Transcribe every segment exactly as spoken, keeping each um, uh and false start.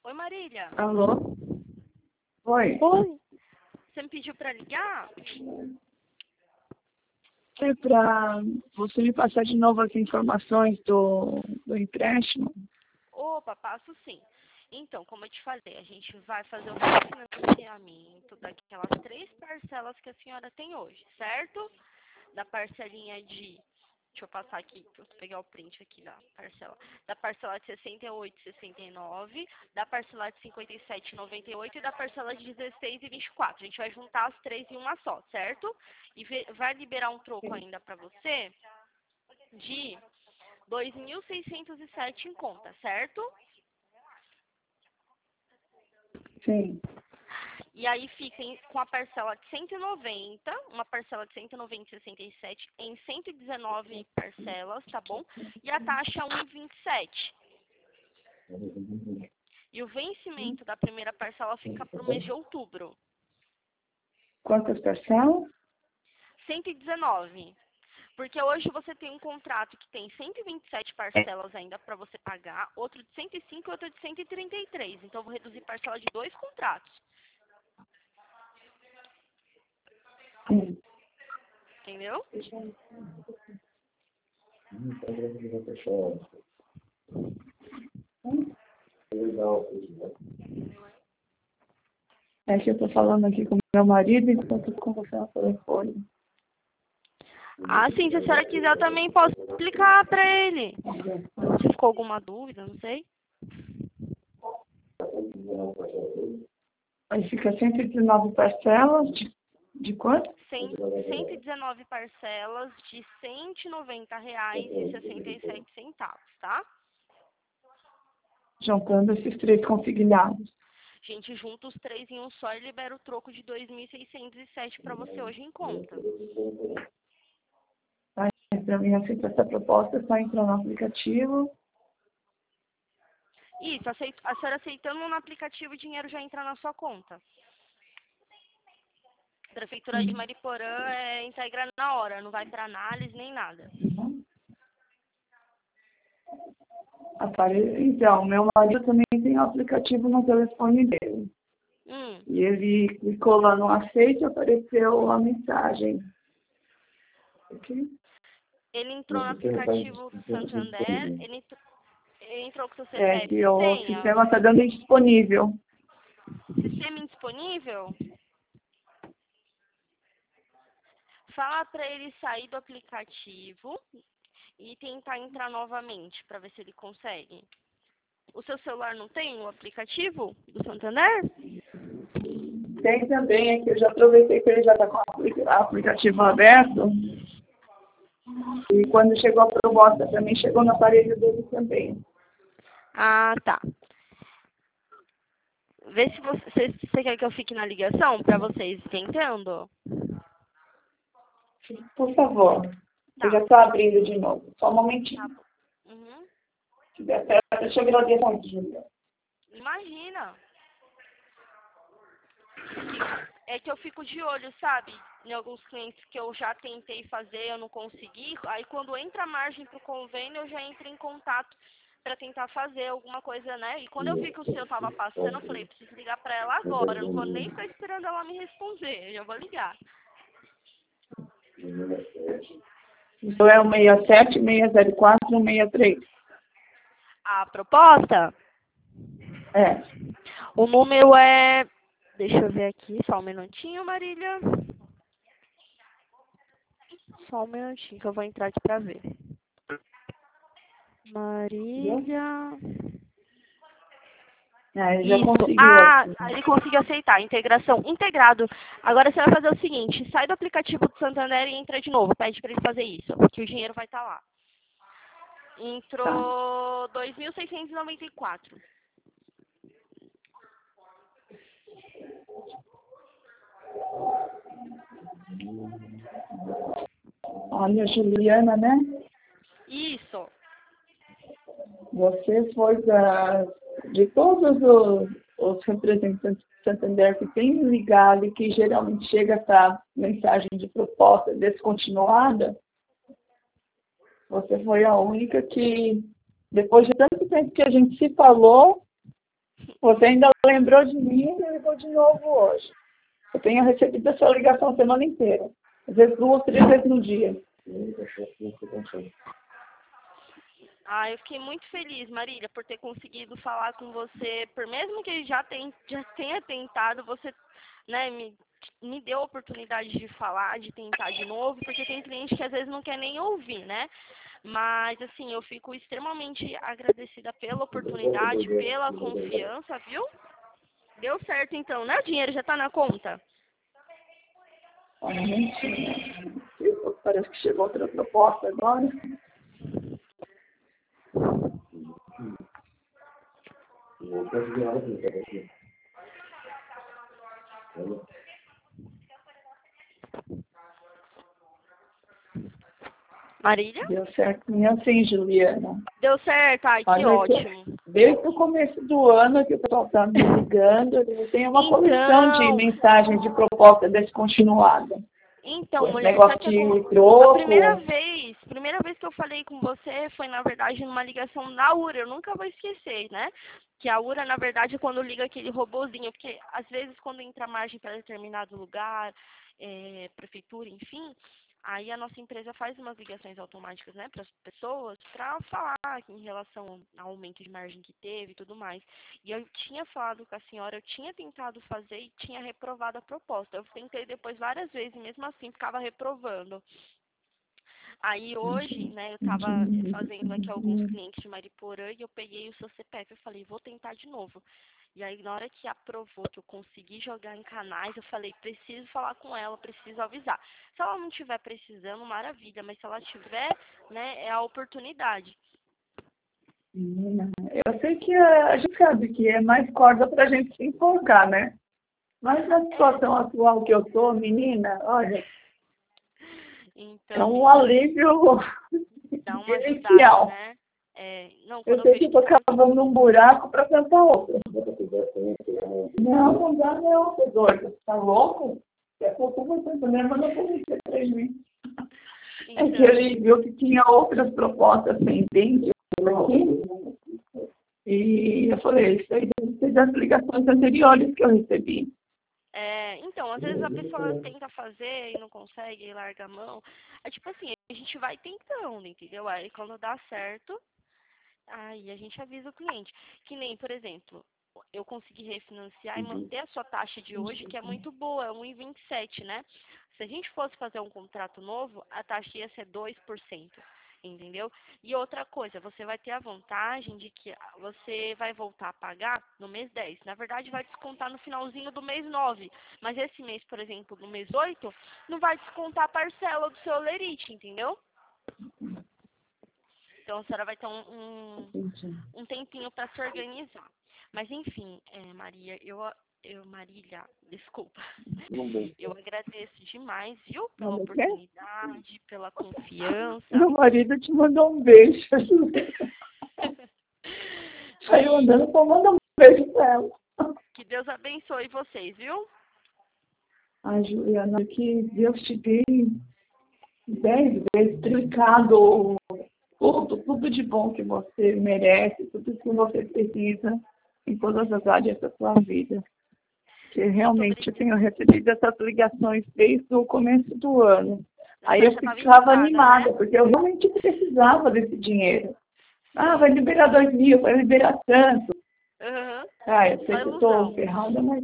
Oi, Marília. Alô? Oi. Oi. Você me pediu para ligar? É para você me passar de novo as informações do, do empréstimo? Opa, passo sim. Então, como eu te falei, a gente vai fazer o refinanciamento daquelas três parcelas que a senhora tem hoje, certo? Da parcelinha de... Deixa eu passar aqui, vou pegar o print aqui da parcela. Da parcela de sessenta e oito e sessenta e nove, da parcela de cinquenta e sete e noventa e oito e da parcela de dezesseis e vinte e quatro. A gente vai juntar as três em uma só, certo? E vai liberar um troco ainda para você de dois mil seiscentos e sete em conta, certo? Sim. E aí fica em, com a parcela de cento e noventa, uma parcela de cento e noventa e sessenta e sete em cento e dezenove parcelas, tá bom? E a taxa um vírgula vinte e sete. E o vencimento da primeira parcela fica para o mês de outubro. Quantas parcelas? cento e dezenove. Porque hoje você tem um contrato que tem cento e vinte e sete parcelas ainda para você pagar, outro de cento e cinco e outro de cento e trinta e três. Então eu vou reduzir parcela de dois contratos. Sim. Entendeu? É que eu estou falando aqui com meu marido enquanto com você no telefone. Ah, sim, se a senhora quiser eu também posso explicar para ele. Se ficou alguma dúvida, não sei. Aí fica cento e dezenove parcelas de, de quanto? cento e dezenove parcelas de cento e noventa reais e sessenta e sete centavos, tá? Juntando esses três consignados. A gente junta os três em um só e libera o troco de dois mil seiscentos e sete para você hoje em conta. Aí, para mim, aceitar essa proposta, é só entrar no aplicativo. Isso, aceito, a senhora aceitando no aplicativo, o dinheiro já entra na sua conta. Prefeitura de Mariporã é integra na hora, não vai para análise nem nada. Apare... Então, meu marido também tem um aplicativo no telefone dele. Hum. E ele clicou lá no aceite e apareceu a mensagem. Aqui. Ele entrou no aplicativo Santander, ele, ele entrou com seu C P F É, que e o senha. sistema está dando indisponível. Sistema indisponível? Fala para ele sair do aplicativo e tentar entrar novamente para ver se ele consegue. O seu celular não tem o aplicativo do Santander? Tem também, é que eu já aproveitei que ele já está com o aplicativo aberto. E quando chegou a proposta também chegou no aparelho dele também. Ah, tá. Vê se você, se você quer que eu fique na ligação para vocês tentando. Por favor. Tá. Eu já estou abrindo de novo. Só um momentinho. Tá bom. Uhum. Se der certo, eu te agradeço muito, Júlia. Imagina. É que eu fico de olho, sabe? Em alguns clientes que eu já tentei fazer, eu não consegui. Aí quando entra a margem para o convênio, eu já entro em contato para tentar fazer alguma coisa, né? E quando eu vi que o seu tava passando, eu falei, preciso ligar para ela agora. Eu não vou nem ficar esperando ela me responder. Eu já vou ligar. Então é o seis sete, seis zero quatro, seis três. A proposta? É. O número é... Deixa eu ver aqui, só um minutinho, Marília. Só um minutinho que eu vou entrar aqui pra ver. Marília... É, ele já Isso. conseguiu. Ah, Aqui. ele conseguiu aceitar. Integração integrado. Agora você vai fazer o seguinte, sai do aplicativo do Santander e entra de novo. Pede para ele fazer isso, que o dinheiro vai estar lá. Entrou dois mil seiscentos e noventa e quatro. Olha, Juliana, né? Isso. Você foi da, de todos os, os representantes do Santander que tem ligado e que geralmente chega essa mensagem de proposta descontinuada, você foi a única que, depois de tanto tempo que a gente se falou, Você ainda lembrou de mim e me ligou de novo hoje. Eu tenho recebido a sua ligação a semana inteira. Às vezes duas, três vezes no dia. Ah, eu fiquei muito feliz, Marília, por ter conseguido falar com você, por mesmo que ele já, tem, já tenha tentado, você, né, me, me deu a oportunidade de falar, de tentar de novo, porque tem cliente que às vezes não quer nem ouvir, né? Mas, assim, eu fico extremamente agradecida pela oportunidade, pela confiança, viu? Deu certo, então, né? O dinheiro já tá na conta? Ah, mentira. Parece que chegou outra proposta agora. Marília? Deu certo, minha sim, Juliana. Deu certo, ai, que Olha, ótimo. que, desde o começo do ano que o pessoal está me ligando, tem uma coleção de Então, mensagens de proposta descontinuada. então, mulher, Negócio sabe que acon- de a primeira troco. vez, primeira vez que eu falei com você foi, na verdade, numa ligação na URA, eu nunca vou esquecer, né? Que a URA, na verdade, é quando liga aquele robozinho, porque às vezes quando entra margem para determinado lugar, é, prefeitura, enfim, aí a nossa empresa faz umas ligações automáticas, né, para as pessoas, para falar em relação ao aumento de margem que teve e tudo mais. E eu tinha falado com a senhora, eu tinha tentado fazer e tinha reprovado a proposta. Eu tentei depois várias vezes e mesmo assim ficava reprovando. Aí hoje, né, eu estava fazendo aqui alguns clientes de Mariporã e eu peguei o seu C P F e falei, vou tentar de novo. E aí na hora que aprovou, que eu consegui jogar em canais, eu falei, preciso falar com ela, preciso avisar. Se ela não estiver precisando, maravilha, mas se ela tiver, né, é a oportunidade. Menina, eu sei que a, a gente sabe que é mais corda para a gente se enforcar, né? Mas na situação atual que eu tô, menina, olha, é Então, um menina, alívio dá uma ajudada, inicial. né? É, não, quando Eu eu sei que vejo eu tô que você não tem. cavando um buraco para plantar outro. Não, não dá não, tô doido. Tá louco? Daqui a pouco você também manda a polícia atrás de mim. É que Então, ele viu que tinha outras propostas pendentes aqui. E eu falei, isso aí deve ser das ligações anteriores que eu recebi. é, então, às vezes a pessoa tenta fazer e não consegue, e larga a mão. É tipo assim, a gente vai tentando, entendeu? Aí quando dá certo, aí a gente avisa o cliente. Que nem, por exemplo, eu consegui refinanciar e manter a sua taxa de hoje, que é muito boa, é um vírgula vinte e sete, né? Se a gente fosse fazer um contrato novo, a taxa ia ser dois por cento, entendeu? E outra coisa, você vai ter a vantagem de que você vai voltar a pagar no mês dez. Na verdade, vai descontar no finalzinho do mês nove. Mas esse mês, por exemplo, no mês oito, não vai descontar a parcela do seu lerite, entendeu? Então a senhora vai ter um, um, um tempinho para se organizar. Mas enfim, é, Maria, eu, eu, Marília, desculpa. Eu agradeço demais, viu, pela Não quer? oportunidade, pela confiança. Meu marido te mandou um beijo. Saiu E andando para mandar um beijo para ela. que Deus abençoe vocês, viu? Ai, Juliana, que Deus te dê dez vezes triplicado tudo, tudo de bom que você merece, tudo que você precisa em todas as áreas da sua vida. Que Muito realmente eu obrigada. tenho recebido essas ligações desde o começo do ano. A Aí senhora eu já estava ficava irritada, animada, né? porque eu realmente precisava desse dinheiro. Ah, vai Sim. liberar dois mil, vai liberar tanto. Uhum. Ah, eu Só sei que eu estou ilusão. ferrada, mas,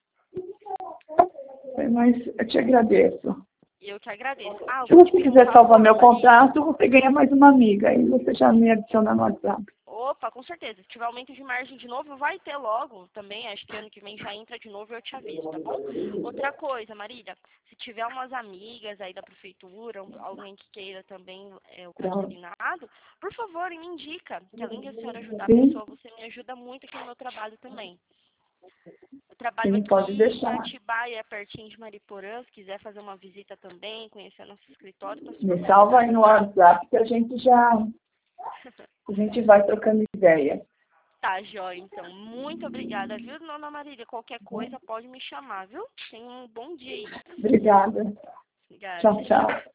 mas eu te agradeço. E eu que agradeço. Ah, eu Se vou te você pedir um quiser salvar favor, meu Marília. contato, você ganha mais uma amiga. Aí você já me adiciona no WhatsApp. Opa, com certeza. Se tiver aumento de margem de novo, vai ter logo também. Acho que ano que vem já entra de novo e eu te aviso, tá bom? Outra coisa, Marília, se tiver umas amigas aí da prefeitura, um- alguém que queira também é, o Pronto. consignado, por favor, me indica. Que além de a senhora ajudar a Sim, pessoa, você me ajuda muito aqui no meu trabalho também. Eu trabalho sim, pode aqui em deixar. Atibaia, pertinho de Mariporã. Se quiser fazer uma visita também, conhecer nosso escritório, tá super Me salva aí convidada, no tá? WhatsApp que a gente já a gente vai trocando ideia. Tá, jóia, então. Muito obrigada, viu, dona Marília? Qualquer coisa pode me chamar, viu? Tenha um bom dia aí. Obrigada. Obrigada. Tchau, tchau.